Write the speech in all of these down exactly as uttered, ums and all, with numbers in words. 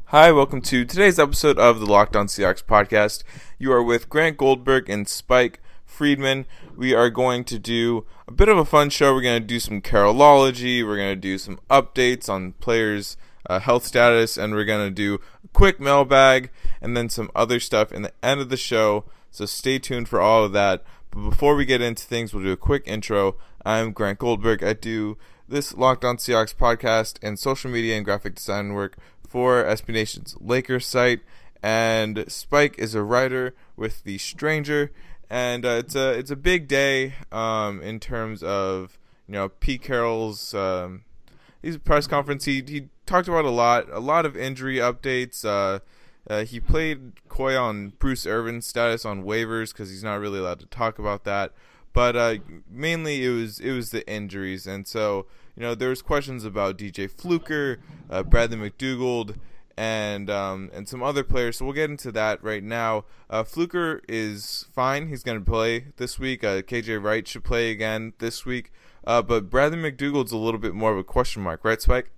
Hi, welcome to today's episode of the Locked On Seahawks podcast. You are with Grant Goldberg and Spike Friedman. We are going to do a bit of a fun show. We're going to do some Carolology. We're going to do some updates on players' uh, health status, and we're going to do a quick mailbag and then some other stuff in the end of the show. So stay tuned for all of that. But before we get into things, we'll do a quick intro. I'm Grant Goldberg. I do this Locked On Seahawks podcast and social media and graphic design work for S B Nation's Lakers site, and Spike is a writer with The Stranger, and uh, it's a it's a big day um, in terms of you know Pete Carroll's um, his press conference. He he talked about a lot a lot of injury updates. Uh, uh, he played coy on Bruce Irvin's status on waivers because he's not really allowed to talk about that. But uh, mainly it was it was the injuries, and so you know there was questions about D J Fluker, uh, Bradley McDougald, and um, and some other players. So we'll get into that right now. Uh, Fluker is fine; he's going to play this week. Uh, K J Wright should play again this week, uh, but Bradley McDougald's a little bit more of a question mark, right, Spike?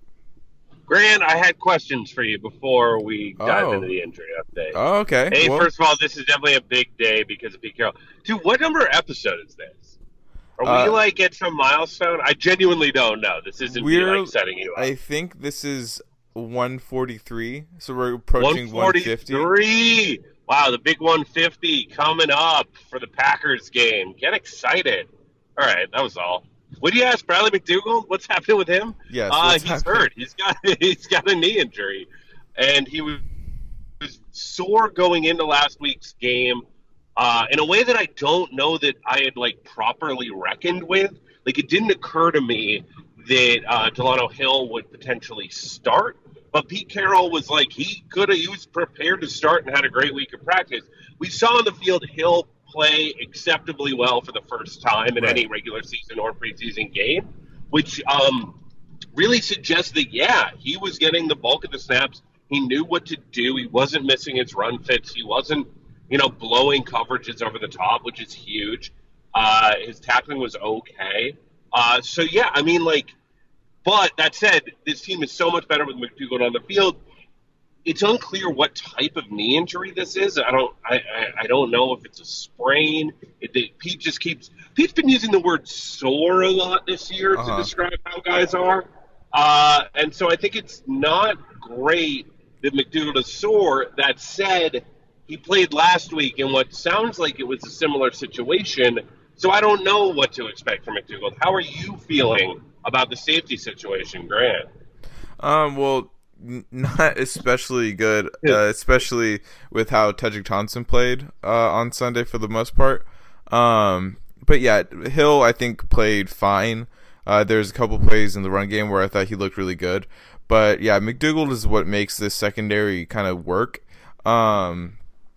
Grant, I had questions for you before we dive Oh. into the injury update. Oh, okay. Hey, Well, first of all, this is definitely a big day because of Pete Carroll. Dude, what number episode is this? Are Uh, we, like, at some milestone? I genuinely don't know. This isn't me, we're like, setting you up. I think this is one forty-three, so we're approaching one fifty. one forty-three! Wow, the big one fifty coming up for the Packers game. Get excited. All right, that was all. What do you ask, Bradley McDougald? What's happening with him? Yes, uh, what's he's happening? hurt. He's got he's got a knee injury, and he was, was sore going into last week's game uh, in a way that I don't know that I had like properly reckoned with. Like it didn't occur to me that uh, Delano Hill would potentially start, but Pete Carroll was like he could have. He was prepared to start and had a great week of practice. We saw on the field Hill play acceptably well for the first time in Right. any regular season or preseason game, which um, really suggests that, yeah, he was getting the bulk of the snaps. He knew what to do. He wasn't missing his run fits. He wasn't, you know, blowing coverages over the top, which is huge. Uh, his tackling was okay. Uh, so, yeah, I mean, like, but that said, this team is so much better with McDougald on the field. It's unclear what type of knee injury this is. I don't. I, I, I don't know if it's a sprain. It, it, Pete just keeps. Pete's been using the word sore a lot this year Uh-huh. to describe how guys are, uh, and so I think it's not great that McDougald is sore. That said, he played last week in what sounds like it was a similar situation. So I don't know what to expect from McDougald. How are you feeling about the safety situation, Grant? Um, well, n- not especially good, uh, especially with how Tedrick Thompson played uh, on Sunday for the most part. Um, but yeah, Hill I think played fine. Uh, there's a couple plays in the run game where I thought he looked really good. But yeah, McDougald is what makes this secondary kind of work. Um,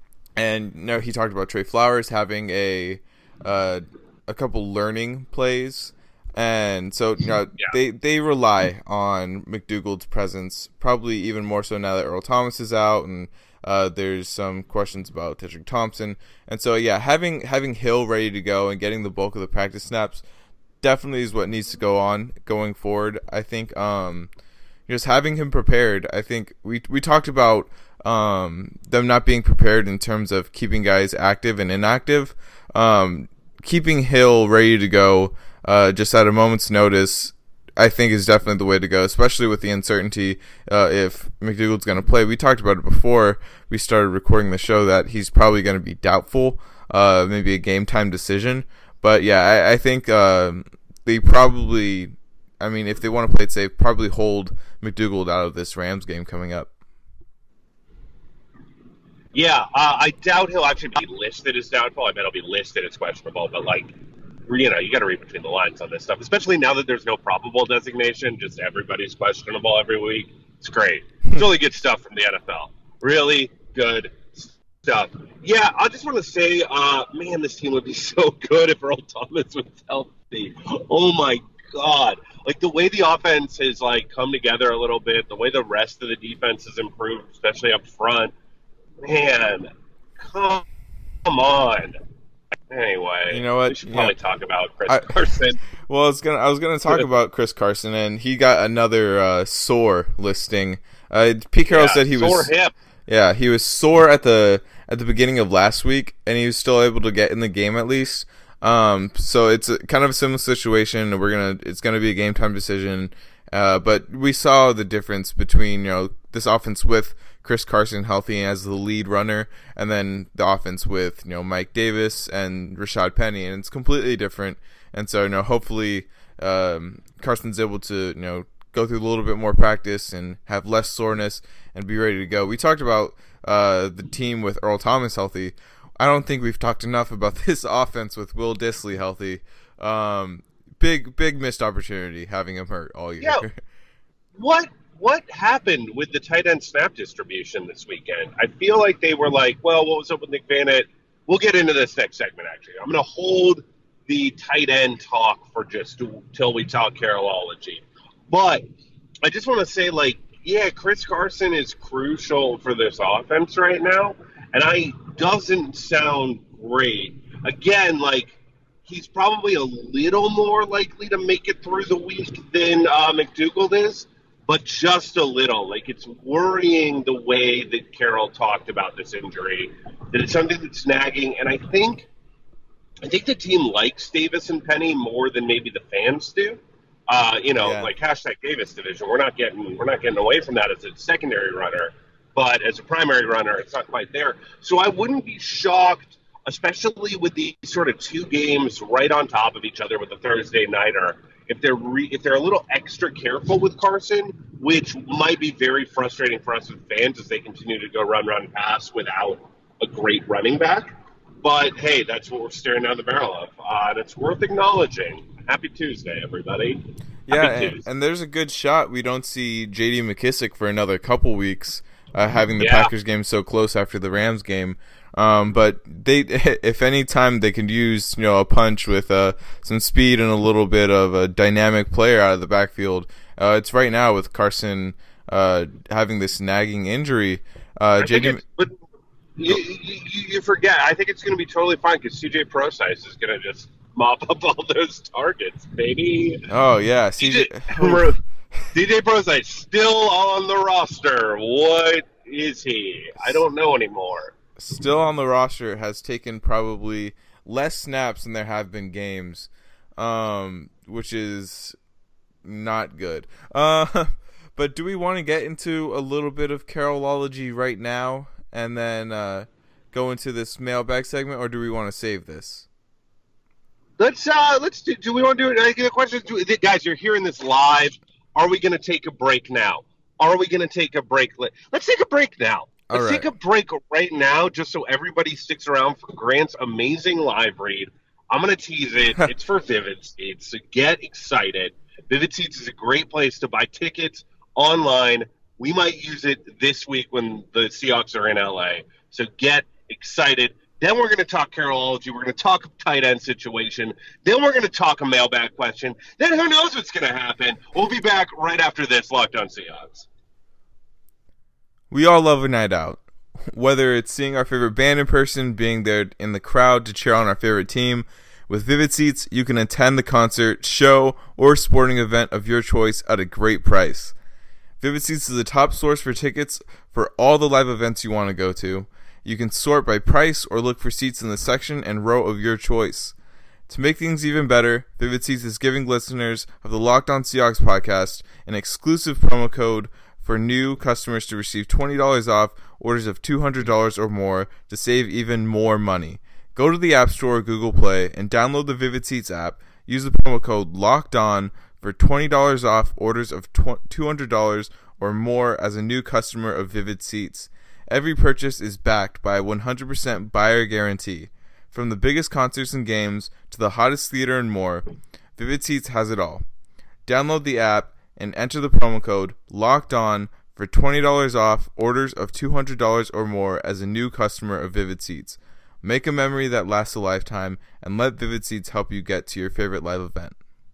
and you know, he talked about Trey Flowers having a uh, a couple learning plays. And so, you know, Yeah. they, they rely on McDougald's presence, probably even more so now that Earl Thomas is out, and uh, there's some questions about Tedrick Thompson. And so, yeah, having having Hill ready to go and getting the bulk of the practice snaps definitely is what needs to go on going forward. I think um, just having him prepared, I think we we talked about um, them not being prepared in terms of keeping guys active and inactive. Um, keeping Hill ready to go Uh, just at a moment's notice, I think is definitely the way to go, especially with the uncertainty uh, if McDougald's going to play. We talked about it before we started recording the show that he's probably going to be doubtful, uh, maybe a game time decision. But yeah, I, I think uh, they probably, I mean, if they want to play it safe, probably hold McDougald out of this Rams game coming up. Yeah, uh, I doubt he'll actually be listed as doubtful. I bet he'll be listed as questionable, but like, you know, you got to read between the lines on this stuff, especially now that there's no probable designation. Just everybody's questionable every week. It's great. It's really good stuff from the N F L. Really good stuff. Yeah, I just want to say, uh, man, this team would be so good if Earl Thomas was healthy. Oh my God! Like the way the offense has like come together a little bit, the way the rest of the defense has improved, especially up front. Man, come on. Anyway, you know what? We should probably yeah. talk about Chris I, Carson. Well, I was gonna I was gonna talk about Chris Carson, and he got another uh, sore listing. Uh, Pete Carroll yeah, said he sore was hip. Yeah, he was sore at the at the beginning of last week, and he was still able to get in the game at least. Um, so it's a, kind of a similar situation. We're gonna it's gonna be a game time decision. Uh, but we saw the difference between, you know, this offense with Chris Carson healthy as the lead runner, and then the offense with, you know, Mike Davis and Rashad Penny, and it's completely different. And so, you know, hopefully um, Carson's able to, you know, go through a little bit more practice and have less soreness and be ready to go. We talked about uh, the team with Earl Thomas healthy. I don't think we've talked enough about this offense with Will Dissly healthy. Um, big, big missed opportunity having him hurt all year. Yeah. What what happened with the tight end snap distribution this weekend? I feel like they were like, well, what was up with Nick Vannett? We'll get into this next segment, actually. I'm going to hold the tight end talk for just till we talk Carolology. But I just want to say, like, yeah, Chris Carson is crucial for this offense right now, and I doesn't sound great. Again, like, he's probably a little more likely to make it through the week than uh, McDougald is, but just a little. Like, it's worrying the way that Carroll talked about this injury, that it's something that's nagging, and I think I think the team likes Davis and Penny more than maybe the fans do. Uh, you know, yeah. like hashtag Davis division. We're not getting we're not getting away from that as a secondary runner, but as a primary runner, it's not quite there. So I wouldn't be shocked, especially with these sort of two games right on top of each other with the Thursday nighter, if they're re, if they're a little extra careful with Carson, which might be very frustrating for us as fans as they continue to go run, run, pass without a great running back. But hey, that's what we're staring down the barrel of, uh, and it's worth acknowledging. Happy Tuesday, everybody. Yeah, and, and there's a good shot we don't see J D McKissick for another couple weeks, uh, having the yeah. Packers game so close after the Rams game. Um, but they, if any time they can use, you know, a punch with uh, some speed and a little bit of a dynamic player out of the backfield, uh, it's right now with Carson uh, having this nagging injury. Uh, J D. But you, you, you forget. I think it's going to be totally fine because C J Prosise is going to just mop up all those targets, baby. Oh, yeah. C J, C J Prosise still on the roster. What is he? I don't know anymore. Still on the roster, has taken probably less snaps than there have been games, um, which is not good. Uh, but do we want to get into a little bit of Carolology right now and then uh, go into this mailbag segment, or do we want to save this? Let's uh, let's do. Do we want to do it? I get a question. Do, guys, you're hearing this live. Are we going to take a break now? Are we going to take a break? Let's take a break now. Let's right. take a break right now, just so everybody sticks around for Grant's amazing live read. I'm going to tease it. It's for Vivid Seats, so get excited. Vivid Seats is a great place to buy tickets online. We might use it this week when the Seahawks are in L A, so get excited. Then we're going to talk Carolology. We're going to talk tight end situation. Then we're going to talk a mailbag question. Then who knows what's going to happen. We'll be back right after this Locked On Seahawks. We all love a night out. Whether it's seeing our favorite band in person, being there in the crowd to cheer on our favorite team, with Vivid Seats, you can attend the concert, show, or sporting event of your choice at a great price. Vivid Seats is the top source for tickets for all the live events you want to go to. You can sort by price or look for seats in the section and row of your choice. To make things even better, Vivid Seats is giving listeners of the Locked On Seahawks podcast an exclusive promo code for new customers to receive twenty dollars off orders of two hundred dollars or more to save even more money. Go to the App Store or Google Play and download the Vivid Seats app. Use the promo code LOCKEDON for twenty dollars off orders of two hundred dollars or more as a new customer of Vivid Seats. Every purchase is backed by a one hundred percent buyer guarantee. From the biggest concerts and games to the hottest theater and more, Vivid Seats has it all. Download the app and enter the promo code LOCKEDON for twenty dollars off orders of two hundred dollars or more as a new customer of Vivid Seats. Make a memory that lasts a lifetime and let Vivid Seats help you get to your favorite live event.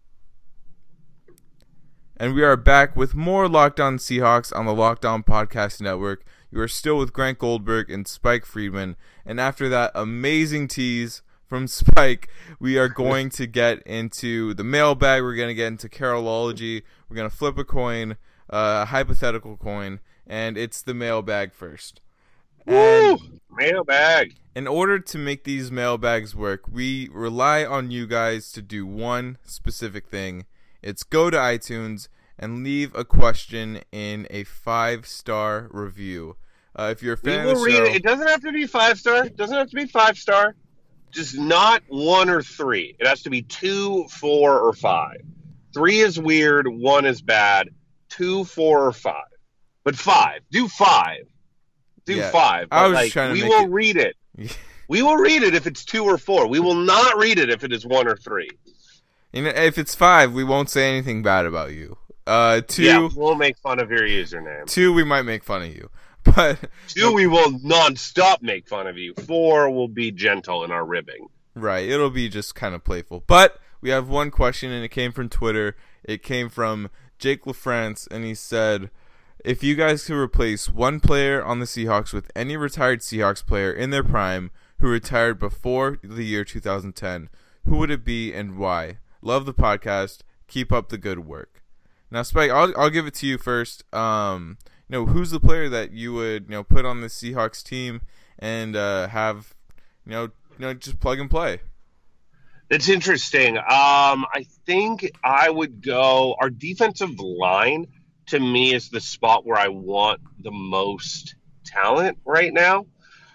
And we are back with more Locked On Seahawks on the Locked On Podcast Network. You are still with Grant Goldberg and Spike Friedman. And after that amazing tease from Spike, we are going to get into the mailbag. We're going to get into Carolology. We're going to flip a coin, uh, a hypothetical coin, and it's the mailbag first. Woo! And mailbag. in order to make these mailbags work, we rely on you guys to do one specific thing. It's go to iTunes and leave a question in a five-star review. Uh, if you're a fan we will of the read show, it. It doesn't have to be five star. It doesn't have to be five star. Just not one or three. It has to be two, four, or five. Three is weird. One is bad. Two, four, or five. But five. Do five. Do Yeah, five. But I was like, trying to we make will it- read it. We will read it if it's two or four. We will not read it if it is one or three. You know, if it's five, we won't say anything bad about you. Uh, two, Yeah, we'll make fun of your username. two, we might make fun of you. But Two, we will non-stop make fun of you. Four, we'll be gentle in our ribbing. right, it'll be just kind of playful. But we have one question, and it came from Twitter. It came from Jake LaFrance, and he said, if you guys could replace one player on the Seahawks with any retired Seahawks player in their prime who retired before the year two thousand ten, who would it be and why? Love the podcast. Keep up the good work. Now, Spike, I'll I'll give it to you first. Um, you know, who's the player that you would, you know, put on the Seahawks team and uh, have, you know, you know, just plug and play? It's interesting. Um, I think I would go. Our defensive line, to me, is the spot where I want the most talent right now.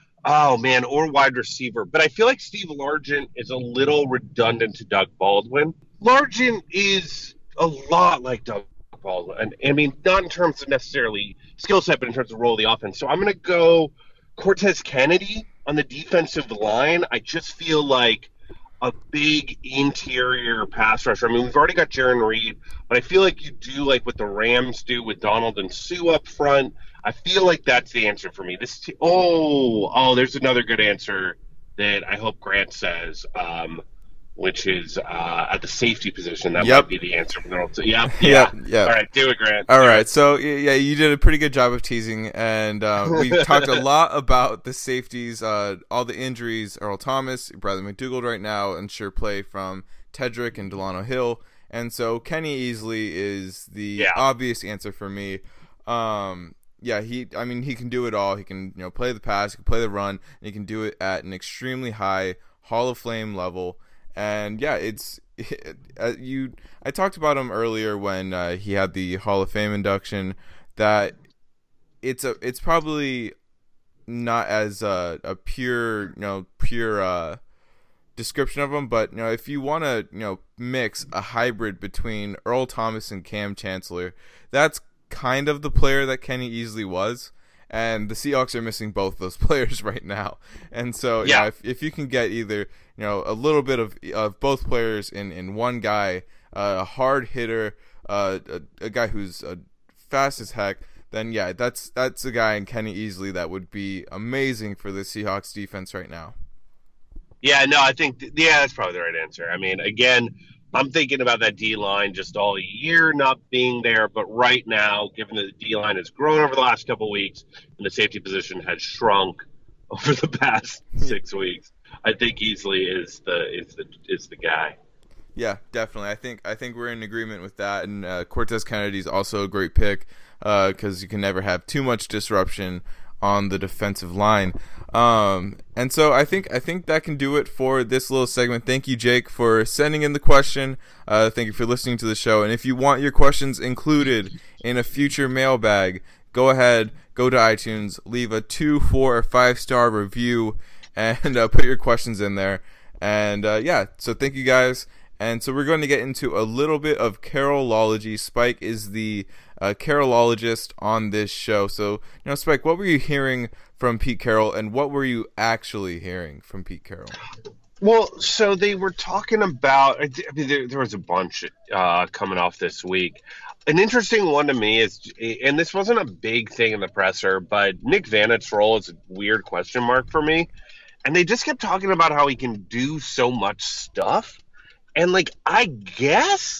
Oh man, or wide receiver. But I feel like Steve Largent is a little redundant to Doug Baldwin. Largent is a lot like Doug Baldwin. And I mean, not in terms of necessarily skill set, but in terms of role of the offense. So I'm going to go Cortez Kennedy on the defensive line. I just feel like a big interior pass rusher. I mean, we've already got Jaron Reed, but I feel like you do like what the Rams do with Donald and Sue up front. I feel like that's the answer for me. This, t- oh, oh, there's another good answer that I hope Grant says, um, which is uh, at the safety position. That Yep. might be the answer. Yeah, yeah, Yep, yep. All right, do it, Grant. All Do right, it. so y- yeah, you did a pretty good job of teasing, and uh, we talked a lot about the safeties, uh, all the injuries. Earl Thomas, Bradley McDougald right now, and sure play from Tedrick and Delano Hill, and so Kenny Easley is the Yeah. obvious answer for me. Um, yeah, he, I mean, he can do it all. He can, you know, play the pass, he can play the run, and he can do it at an extremely high Hall of Fame level. And yeah, it's uh, you. I talked about him earlier when uh, he had the Hall of Fame induction. That it's a it's probably not as a, a pure you know pure uh, description of him, but you know if you want to you know mix a hybrid between Earl Thomas and Cam Chancellor, that's kind of the player that Kenny Easley was. And the Seahawks are missing both those players right now. And so, yeah, Yeah. if, if you can get either, you know, a little bit of of both players in, in one guy, uh, a hard hitter, uh, a, a guy who's uh, fast as heck, then yeah, that's that's a guy in Kenny Easley that would be amazing for the Seahawks defense right now. Yeah, no, I think, th- yeah, that's probably the right answer. I mean, again, I'm thinking about that D-line just all year not being there, but right now, given that the D-line has grown over the last couple of weeks and the safety position has shrunk over the past six weeks, I think Easley is the is the is the guy. Yeah, definitely. I think I think we're in agreement with that. And uh, Cortez Kennedy is also a great pick because uh, you can never have too much disruption on the defensive line. Um, and so I think I think that can do it for this little segment. Thank you, Jake, for sending in the question. Uh, thank you for listening to the show. And if you want your questions included in a future mailbag, go ahead, go to iTunes, leave a two, four, or five star review, and uh, put your questions in there. And uh, yeah, so thank you guys. And so we're going to get into a little bit of Carolology. Spike is the uh, Carolologist on this show. So, you know, Spike, what were you hearing from Pete Carroll, and what were you actually hearing from Pete Carroll? Well, so they were talking about, I mean, there, there was a bunch uh, coming off this week. An interesting one to me is, and this wasn't a big thing in the presser, but Nick Vannett's role is a weird question mark for me. And they just kept talking about how he can do so much stuff. And, like, I guess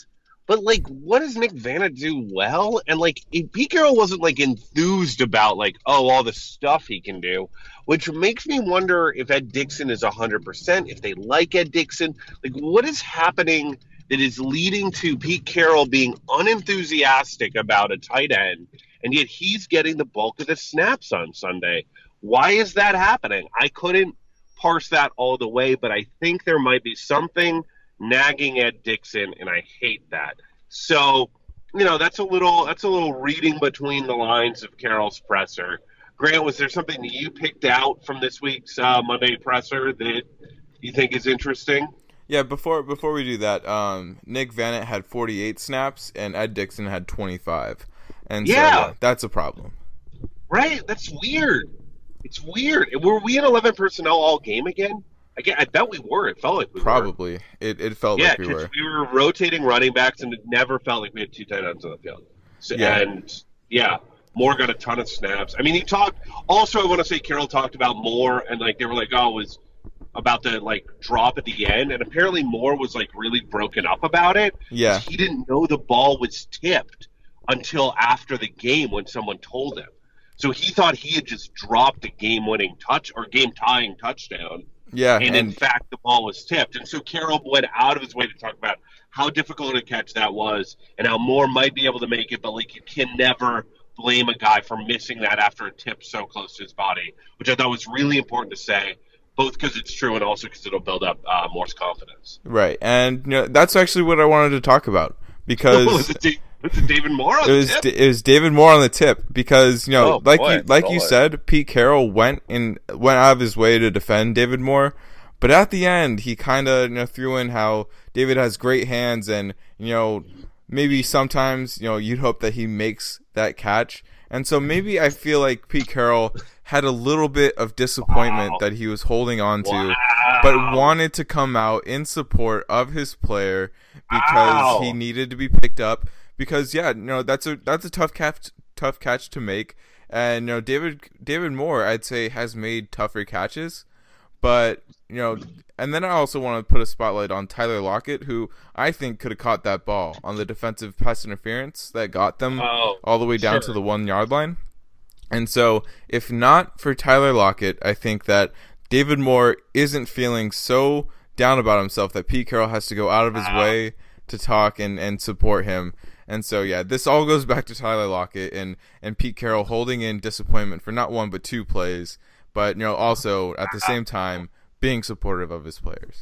But like, what does Nick Vanna do well? And like, if Pete Carroll wasn't like enthused about like, oh, all the stuff he can do, which makes me wonder if Ed Dickson is a hundred percent. If they like Ed Dickson, like, what is happening that is leading to Pete Carroll being unenthusiastic about a tight end, and yet he's getting the bulk of the snaps on Sunday? Why is that happening? I couldn't parse that all the way, but I think there might be something nagging Ed Dickson, and I hate that. So, you know, that's a little that's a little reading between the lines of Carroll's presser. Grant, was there something that you picked out from this week's uh, Monday presser that you think is interesting? Yeah, before before we do that, um, Nick Vanna had forty-eight snaps and Ed Dickson had twenty-five, and yeah. so yeah, that's a problem. Right, that's weird. It's weird. Were we in eleven personnel all game again? I, get, I bet we were. It felt like we Probably. were. Probably. It, it felt yeah, like we were. we were rotating running backs, and it never felt like we had two tight ends on the field. So, yeah. And, yeah, Moore got a ton of snaps. I mean, he talked – also, I want to say Carroll talked about Moore, and, like, they were like, oh, it was about the, like, drop at the end. And apparently Moore was, like, really broken up about it. Yeah. He didn't know the ball was tipped until after the game when someone told him. So he thought he had just dropped a game-winning touch or game-tying touchdown. Yeah. And, and in fact, the ball was tipped. And so Carroll went out of his way to talk about how difficult a catch that was and how Moore might be able to make it, but like you can never blame a guy for missing that after a tip so close to his body, which I thought was really important to say, both because it's true and also because it'll build up uh, Moore's confidence. Right. And you know, that's actually what I wanted to talk about because It's David Moore on it was the tip? it was David Moore on the tip because you know Oh, like boy. you like Oh, you boy. said, Pete Carroll went in went out of his way to defend David Moore, but at the end he kind of you know threw in how David has great hands and you know maybe sometimes you know you'd hope that he makes that catch, and so maybe I feel like Pete Carroll had a little bit of disappointment Wow. that he was holding on to, Wow. but wanted to come out in support of his player because Wow. he needed to be picked up. Because yeah, you know that's a that's a tough catch tough catch to make, and you know David David Moore I'd say has made tougher catches, but you know, and then I also want to put a spotlight on Tyler Lockett, who I think could have caught that ball on the defensive pass interference that got them Oh, all the way down sure. to the one yard line, and so if not for Tyler Lockett, I think that David Moore isn't feeling so down about himself that Pete Carroll has to go out of his Wow. way to talk and, and support him. And so, yeah, this all goes back to Tyler Lockett and, and Pete Carroll holding in disappointment for not one but two plays, but you know also at the same time being supportive of his players.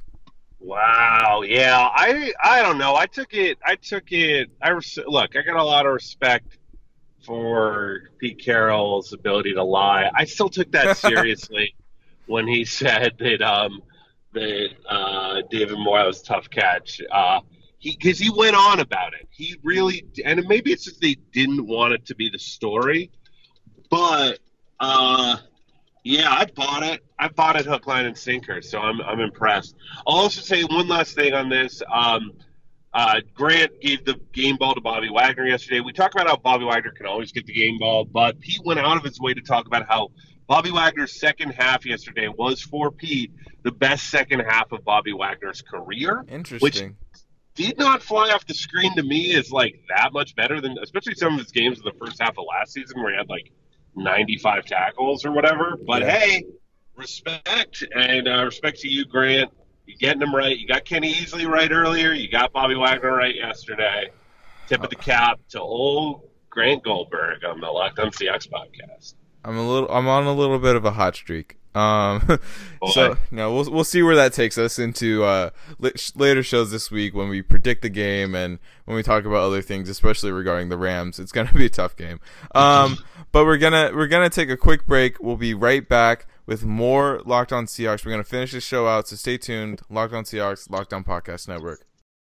Wow. Yeah. I I don't know. I took it. I took it. I res- look. I got a lot of respect for Pete Carroll's ability to lie. I still took that seriously when he said that um that uh, David Moore was a tough catch. Uh, he because he went on about it. He really and maybe it's just they didn't want it to be the story, but uh. Yeah, I bought it. I bought it hook, line, and sinker, so I'm I'm impressed. I'll also say one last thing on this. Um, uh, Grant gave the game ball to Bobby Wagner yesterday. We talked about how Bobby Wagner can always get the game ball, but Pete went out of his way to talk about how Bobby Wagner's second half yesterday was, for Pete, the best second half of Bobby Wagner's career. Interesting. Which did not fly off the screen to me as, like, that much better than, especially some of his games in the first half of last season where he had, like, ninety-five tackles or whatever. But Yeah. hey, respect, and uh, respect to you, Grant. You're getting them right. You got Kenny Easley right earlier. You got Bobby Wagner right yesterday. Tip of the cap to old Grant Goldberg on the Locked On Seahawks podcast. I'm a little. I'm on a little bit of a hot streak. Um, so Boy. you know, we'll we'll see where that takes us into uh li- later shows this week when we predict the game and when we talk about other things, especially regarding the Rams. It's gonna be a tough game. Um, but we're gonna we're gonna take a quick break. We'll be right back with more Locked On Seahawks. We're gonna finish this show out, so stay tuned. Locked On Seahawks, Locked On Podcast Network.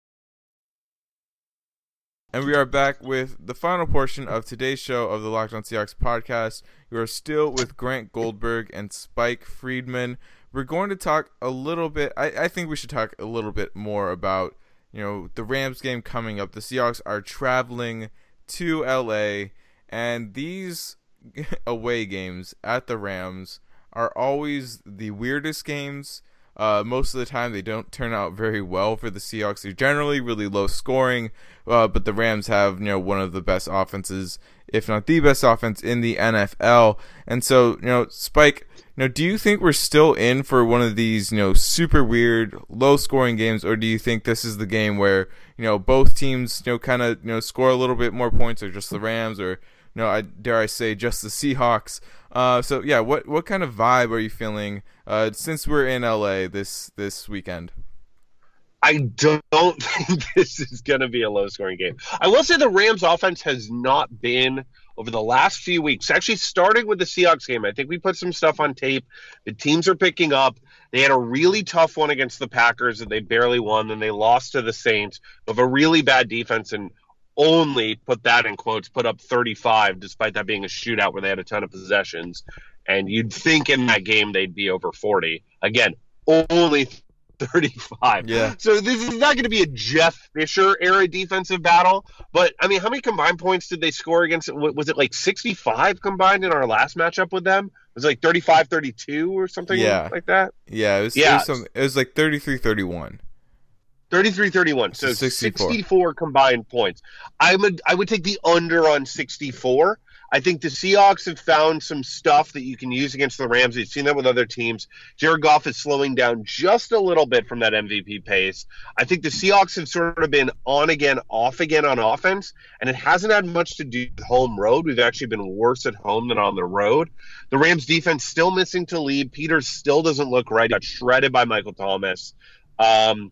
And we are back with the final portion of today's show of the Locked On Seahawks podcast. You are still with Grant Goldberg and Spike Friedman. We're going to talk a little bit, I, I think we should talk a little bit more about, you know, the Rams game coming up. The Seahawks are traveling to L A, and these away games at the Rams are always the weirdest games. Uh, most of the time, they don't turn out very well for the Seahawks. They're generally really low scoring, uh, but the Rams have, you know, one of the best offenses, if not the best offense in the N F L. And so, you know, Spike, you know, do you think we're still in for one of these, you know, super weird, low scoring games, or do you think this is the game where, you know, both teams, you know, kind of, you know, score a little bit more points, or just the Rams, or, you know, I dare I say, just the Seahawks? Uh, so yeah, what what kind of vibe are you feeling uh, since we're in L A this this weekend? I don't think this is going to be a low-scoring game. I will say the Rams' offense has not been, over the last few weeks, actually starting with the Seahawks game. I think we put some stuff on tape. The teams are picking up. They had a really tough one against the Packers that they barely won. Then they lost to the Saints of a really bad defense and only, put that in quotes, put up thirty-five, despite that being a shootout where they had a ton of possessions. And you'd think in that game they'd be over forty. Again, only thirty-five. Yeah. So this is not going to be a Jeff Fisher era defensive battle. But, I mean, how many combined points did they score against it? Was it like sixty-five combined in our last matchup with them? It was like thirty-five thirty-two or something yeah. like that? Yeah, it was, yeah. It was, some, it was like thirty-three thirty-one. thirty-three thirty-one. So sixty-four. sixty-four combined points. I would I would take the under on sixty-four. I think the Seahawks have found some stuff that you can use against the Rams. We've seen that with other teams. Jared Goff is slowing down just a little bit from that M V P pace. I think the Seahawks have sort of been on again, off again on offense, and it hasn't had much to do with home road. We've actually been worse at home than on the road. The Rams defense still missing Talib. Peters still doesn't look right. Got shredded by Michael Thomas. Um,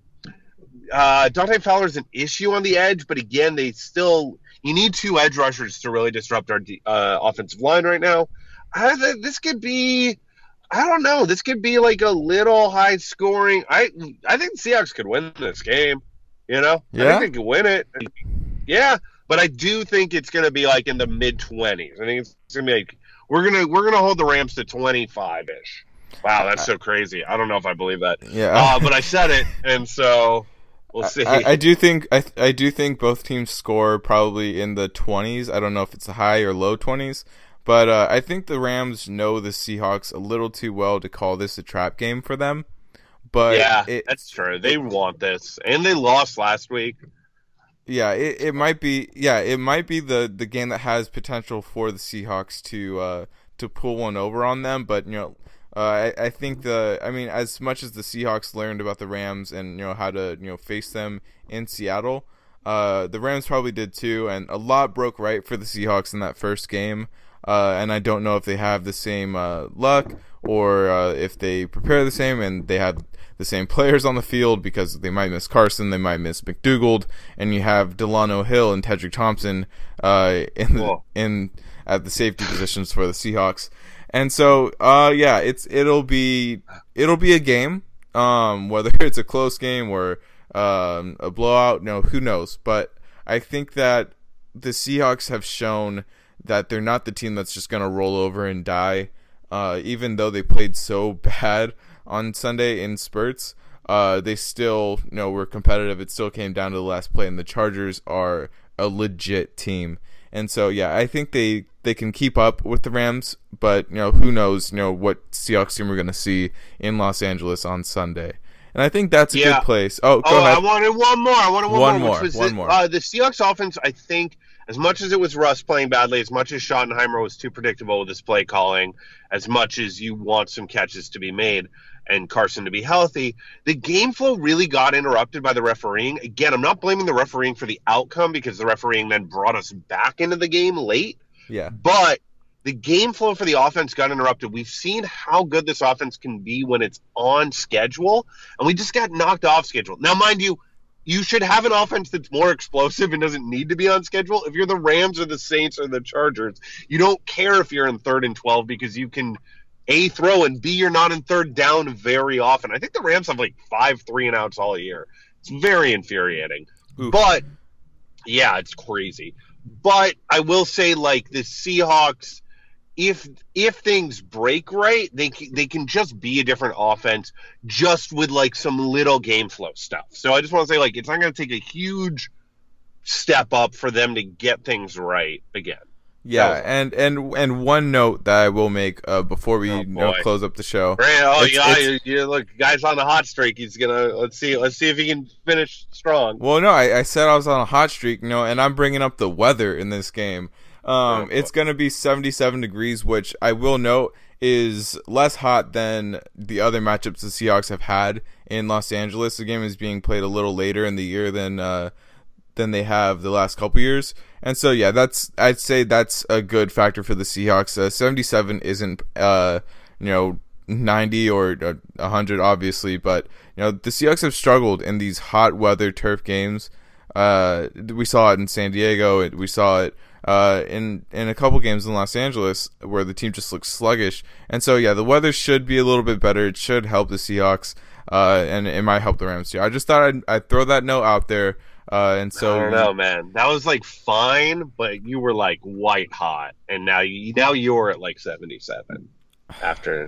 uh, Dante Fowler's an issue on the edge, but again, they still – you need two edge rushers to really disrupt our uh, offensive line right now. I, this could be – I don't know. This could be like a little high scoring. I I think the Seahawks could win this game. You know? Yeah? I think they could win it. Yeah, but I do think it's going to be like in the mid-twenties. I think it's going to be like – we're going to we're gonna hold the Rams to twenty-five-ish. Wow, that's so crazy. I don't know if I believe that. Yeah. Uh, but I said it, and so – we'll see. I, I do think I I do think both teams score probably in the twenties. I don't know if it's high or low twenties, but uh, I think the Rams know the Seahawks a little too well to call this a trap game for them. But yeah, it, that's true. They want this, and they lost last week. Yeah, it, it might be. Yeah, it might be the, the game that has potential for the Seahawks to uh, to pull one over on them. But you know. Uh, I, I think the I mean as much as the Seahawks learned about the Rams and you know how to you know face them in Seattle, uh, the Rams probably did too, and a lot broke right for the Seahawks in that first game. Uh, and I don't know if they have the same uh, luck or uh, if they prepare the same and they have the same players on the field, because they might miss Carson, they might miss McDougald, and you have Delano Hill and Tedrick Thompson uh, in the, cool. in at the safety positions for the Seahawks. And so, uh, yeah, it's it'll be it'll be a game. Um, whether it's a close game or um, a blowout, no, who knows? But I think that the Seahawks have shown that they're not the team that's just gonna roll over and die. Uh, even though they played so bad on Sunday in spurts, uh, they still, you know, were competitive. It still came down to the last play, and the Chargers are a legit team. And so, yeah, I think they, they can keep up with the Rams, but, you know, who knows, you know, what Seahawks team we're going to see in Los Angeles on Sunday. And I think that's a yeah. good place. Oh, go oh, ahead. I wanted one more. I wanted one, one more. more. Which was one the, more. Uh, the Seahawks offense, I think, as much as it was Russ playing badly, as much as Schottenheimer was too predictable with his play calling, as much as you want some catches to be made and Carson to be healthy, the game flow really got interrupted by the refereeing. Again, I'm not blaming the refereeing for the outcome, because the refereeing then brought us back into the game late. Yeah. But the game flow for the offense got interrupted. We've seen how good this offense can be when it's on schedule, and we just got knocked off schedule. Now, mind you, you should have an offense that's more explosive and doesn't need to be on schedule. If you're the Rams or the Saints or the Chargers, you don't care if you're in third and twelve, because you can – A, throw, and B, you're not in third down very often. I think the Rams have like five three and outs all year. It's very infuriating. Oof. But, yeah, it's crazy. But I will say, like, the Seahawks, if if things break right, they they can just be a different offense just with, like, some little game flow stuff. So I just want to say, like, it's not going to take a huge step up for them to get things right again. Yeah, and, and and one note that I will make uh, before we Oh, you know, boy. close up the show. Grant, oh It's- yeah, it's- you, you look, guy's on a hot streak. He's gonna let's see, let's see if he can finish strong. Well, no, I, I said I was on a hot streak, you know, and I'm bringing up the weather in this game. Um, Oh, it's going to be seventy-seven degrees, which I will note is less hot than the other matchups the Seahawks have had in Los Angeles. The game is being played a little later in the year than uh, than they have the last couple years. And so, yeah, that's I'd say that's a good factor for the Seahawks. Uh, seventy-seven isn't, uh, you know, ninety or uh, one hundred, obviously, but, you know, the Seahawks have struggled in these hot weather turf games. Uh, we saw it in San Diego. We saw it uh, in in a couple games in Los Angeles where the team just looks sluggish. And so, yeah, the weather should be a little bit better. It should help the Seahawks, uh, and it might help the Rams too. I just thought I'd, I'd throw that note out there. Uh, and so I don't know, man. That was like fine, but you were like white hot, and now you now you're at like seventy-seven after.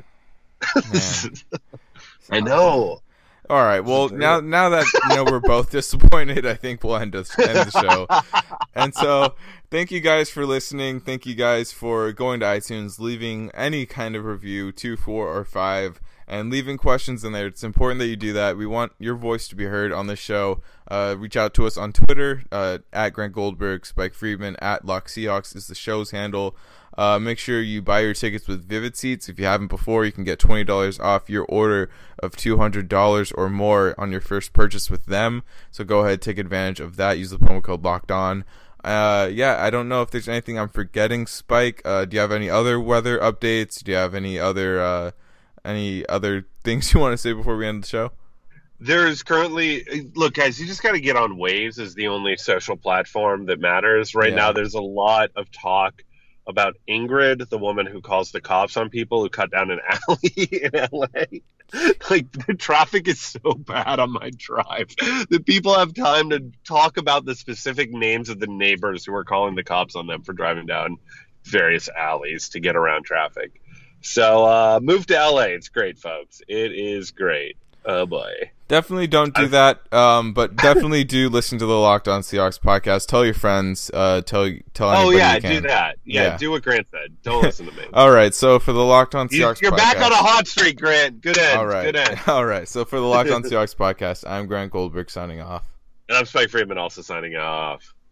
I know. All right. Well, now now that you know we're both disappointed, I think we'll end, us, end the show. And so, thank you guys for listening. Thank you guys for going to iTunes, leaving any kind of review, two, four, or five, and leaving questions in there. It's important that you do that. We want your voice to be heard on the show. Uh, reach out to us on Twitter uh, at Grant Goldberg, Spike Friedman at Lock Seahawks is the show's handle. Uh, make sure you buy your tickets with Vivid Seats. If you haven't before, you can get twenty dollars off your order of two hundred dollars or more on your first purchase with them. So go ahead, take advantage of that. Use the promo code Locked On. Uh, yeah, I don't know if there's anything I'm forgetting, Spike. Uh, do you have any other weather updates? Do you have any other uh, any other things you want to say before we end the show? There's currently look, guys. You just got to get on Waves as the only social platform that matters right Yeah. now. There's a lot of talk about Ingrid, the woman who calls the cops on people who cut down an alley in L A. Like, the traffic is so bad on my drive that people have time to talk about the specific names of the neighbors who are calling the cops on them for driving down various alleys to get around traffic. So uh, move to L A. It's great, folks. It is great. Oh, boy. Definitely don't do that, um, but definitely do listen to the Locked On Seahawks podcast. Tell your friends. Uh, tell tell Oh, anybody yeah, you can. do that. Yeah, Yeah. do what Grant said. Don't listen to me. All right, so for the Locked On You- Seahawks You're podcast, back on a hot streak, Grant. Good end. all right, Good end. all right. So for the Locked On Seahawks podcast, I'm Grant Goldberg signing off. And I'm Spike Friedman also signing off.